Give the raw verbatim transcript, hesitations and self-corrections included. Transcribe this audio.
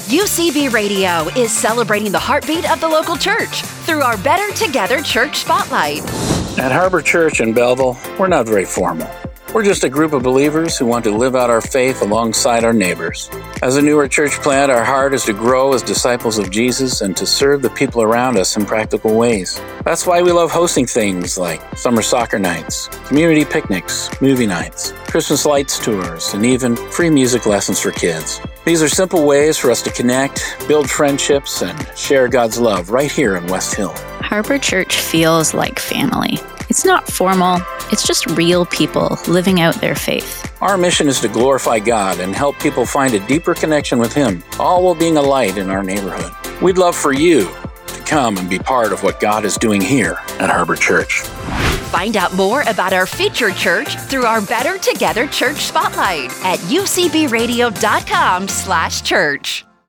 U C B Radio is celebrating the heartbeat of the local church through our Better Together Church Spotlight. At Harbor Church in Belleville, we're not very formal. We're just a group of believers who want to live out our faith alongside our neighbors. As a newer church plant, our heart is to grow as disciples of Jesus and to serve the people around us in practical ways. That's why we love hosting things like summer soccer nights, community picnics, movie nights, Christmas lights tours, and even free music lessons for kids. These are simple ways for us to connect, build friendships, and share God's love right here in West Hill. Harbor Church feels like family. It's not formal, it's just real people living out their faith. Our mission is to glorify God and help people find a deeper connection with Him, all while being a light in our neighborhood. We'd love for you to come and be part of what God is doing here at Harbor Church. Find out more about our featured church through our Better Together Church Spotlight at u c b radio dot com slash church.